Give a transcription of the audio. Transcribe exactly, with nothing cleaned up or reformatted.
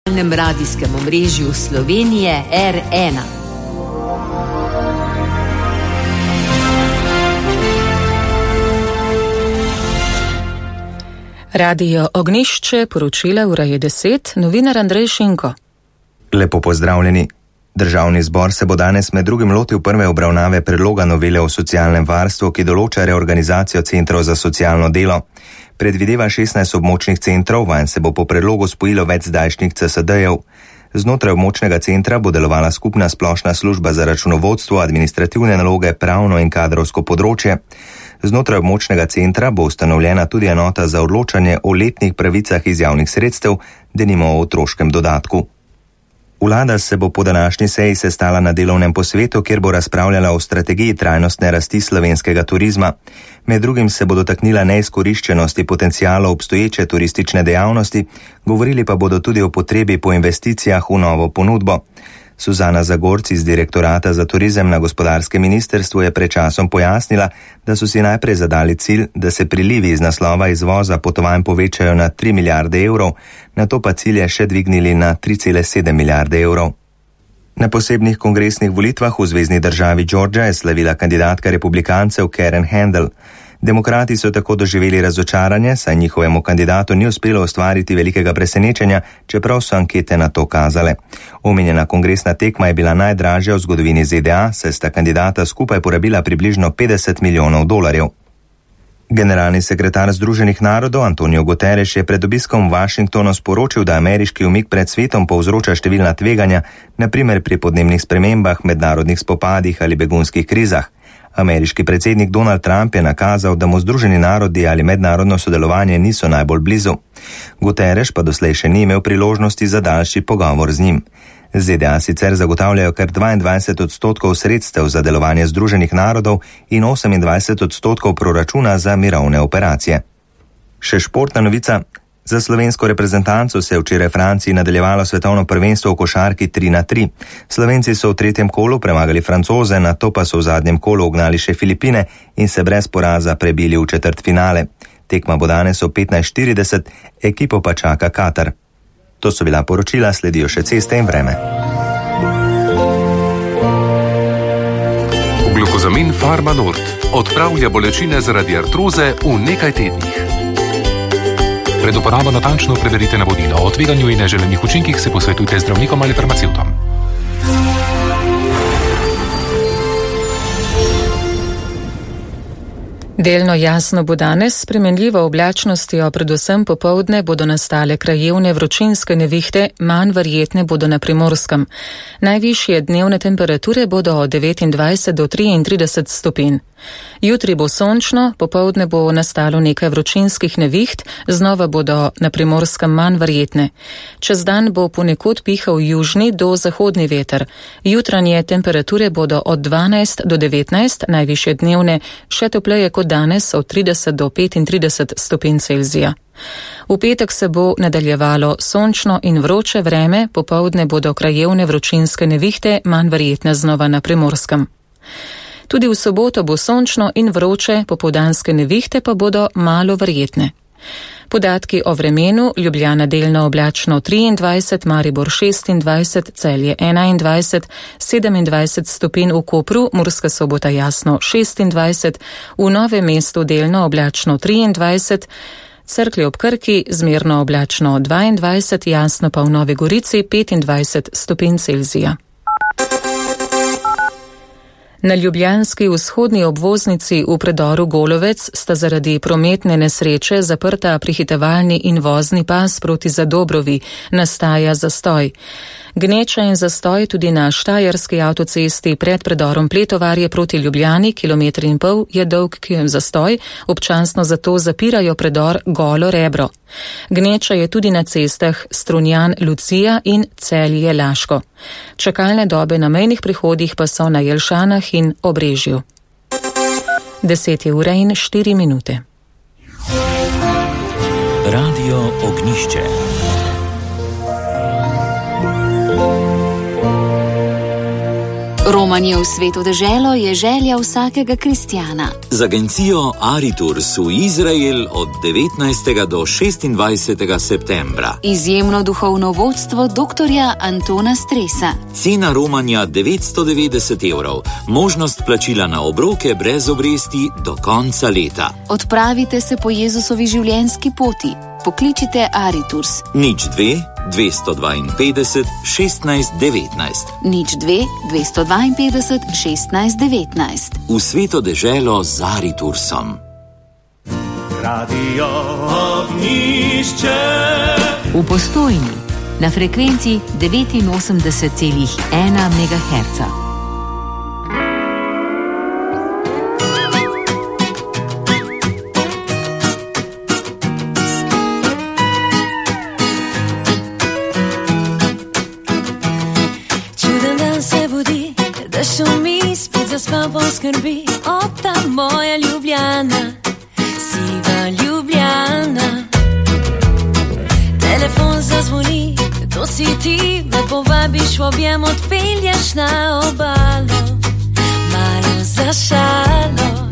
Na radijskem omrežju Slovenije R ena. Radio Ognjišče, poročila ura je deset, novinar Andrej Šinko. Lepo pozdravljeni. Državni zbor se bo danes med drugim lotil prve obravnave predloga novele o socialnem varstvu, ki določa reorganizacijo centrov za socialno delo. Predvideva šestnajst območnih centrov, vanj se bo po predlogu spojilo več zdajšnjih C S D-jev. Znotraj območnega centra bo delovala skupna splošna služba za računovodstvo, administrativne naloge, pravno in kadrovsko področje. Znotraj območnega centra bo ustanovljena tudi enota za odločanje o letnih pravicah iz javnih sredstev, denimo o otroškem dodatku. Vlada se bo po današnji seji sestala na delovnem posvetu, kjer bo razpravljala o strategiji trajnostne rasti slovenskega turizma. Med drugim se bo dotaknila neizkoriščenosti potenciala obstoječe turistične dejavnosti, govorili pa bodo tudi o potrebi po investicijah v novo ponudbo. Suzana Zagorc iz Direktorata za turizem na gospodarskem ministrstvu je pred časom pojasnila, da so si najprej zadali cilj, da se prilivi iz naslova izvoza potovanj povečajo na tri milijarde evrov, nato pa cilje še dvignili na tri cele sedem milijarde evrov. Na posebnih kongresnih volitvah v zvezni državi Georgia je slavila kandidatka republikancev Karen Handel. Demokrati so tako doživeli razočaranje, saj njihovemu kandidatu ni uspelo ustvariti velikega presenečenja, čeprav so ankete na to kazale. Omenjena kongresna tekma je bila najdražja v zgodovini Z D A, saj sta kandidata skupaj porabila približno petdeset milijonov dolarjev. Generalni sekretar Združenih narodov Antonio Guterres je pred obiskom v Washingtonu sporočil, da ameriški umik pred svetom povzroča številna tveganja, na primer pri podnebnih spremembah, mednarodnih spopadih ali begunskih krizah. Ameriški predsednik Donald Trump je nakazal, da mu Združeni narodi ali mednarodno sodelovanje niso najbolj blizu. Guterres pa doslej še ni imel priložnosti za daljši pogovor z njim. Z D A sicer zagotavljajo kar dvaindvajset odstotkov sredstev za delovanje Združenih narodov in osemindvajset odstotkov proračuna za mirovne operacije. Še športna novica. Za slovensko reprezentanco se je včeraj v Franciji nadaljevalo svetovno prvenstvo v košarki tri na tri. Slovenci so v tretjem kolu premagali Francoze, nato pa so v zadnjem kolu ugnali še Filipine in se brez poraza prebili v četrtfinale. Tekma bo danes ob petnajst štirideset, ekipo pa čaka Katar. To so bila poročila, sledijo še ceste in vreme. Glukozamin Pharma Nord odpravlja bolečine zaradi artroze v nekaj tednih. Pred uporabo natančno preverite navodila. O tveganju in neželenih učinkih se posvetujte z zdravnikom ali farmacevtom. Delno jasno bo danes, s spremenljivo oblačnostjo, predvsem popoldne bodo nastale krajevne vročinske nevihte, manj verjetne bodo na Primorskem. Najvišje dnevne temperature bodo od devetindvajset do triintrideset stopinj. Jutri bo sončno, popoldne bo nastalo nekaj vročinskih neviht, znova bodo na Primorskem manj verjetne. Čez dan bo ponekod pihal južni do zahodni veter. Jutranje temperature bodo od dvanajst do devetnajst, najvišje dnevne še topleje kot danes od trideset do petintrideset stopinj Celzija. V petek se bo nadaljevalo sončno in vroče vreme, popoldne bodo krajevne vročinske nevihte manj verjetne znova na Primorskem. Tudi v soboto bo sončno in vroče, popoldanske nevihte pa bodo malo verjetne. Podatki o vremenu: Ljubljana delno oblačno triindvajset, Maribor šestindvajset, Celje enaindvajset, sedemindvajset stopinj v Kopru, Murska Sobota jasno šestindvajset, v Novem mestu delno oblačno triindvajset, Cerklje ob Krki zmerno oblačno dvaindvajset, jasno pa v Novi Gorici petindvajset stopinj Celzija. Na ljubljanski vzhodni obvoznici v predoru Golovec sta zaradi prometne nesreče zaprta prehitevalni in vozni pas proti Zadobrovi, nastaja zastoj. Gneča in zastoj tudi na štajerski avtocesti pred predorom Pletovarje proti Ljubljani, kilometr in pol je dolg zastoj, občasno zato zapirajo predor Golo Rebro. Gneča je tudi na cestah Strunjan Lucija in Celje Laško. Čakalne dobe na mejnih prehodih pa so na Jelšanah in Obrežju. Deset je ura in štiri minute. Radio Ognjišče. Romanje v sveto deželo je želja vsakega kristjana. Z agencijo Aritours v Izrael od devetnajstega do šestindvajsetega septembra. Izjemno duhovno vodstvo doktorja Antona Stresa. Cena romanja devetsto devetdeset evrov, možnost plačila na obroke brez obresti do konca leta. Odpravite se po Jezusovi življenjski poti. Pokličite Aritours. Nič dve, dvesto dvainpetdeset, šestnajst devetnajst. Nič dve, dvesto dvainpetdeset, šestnajst devetnajst. V sveto deželo z Aritoursom. Radio Ognišče. V Postojni na frekvenci devetinosemdeset celih ena megaherca. Šumi, spet zaspal poskrbi, o ta moja Ljubljana, siva Ljubljana. Telefon zazvoni, to si ti, me povabiš v objem, odpelješ na obalo, malo za šalo.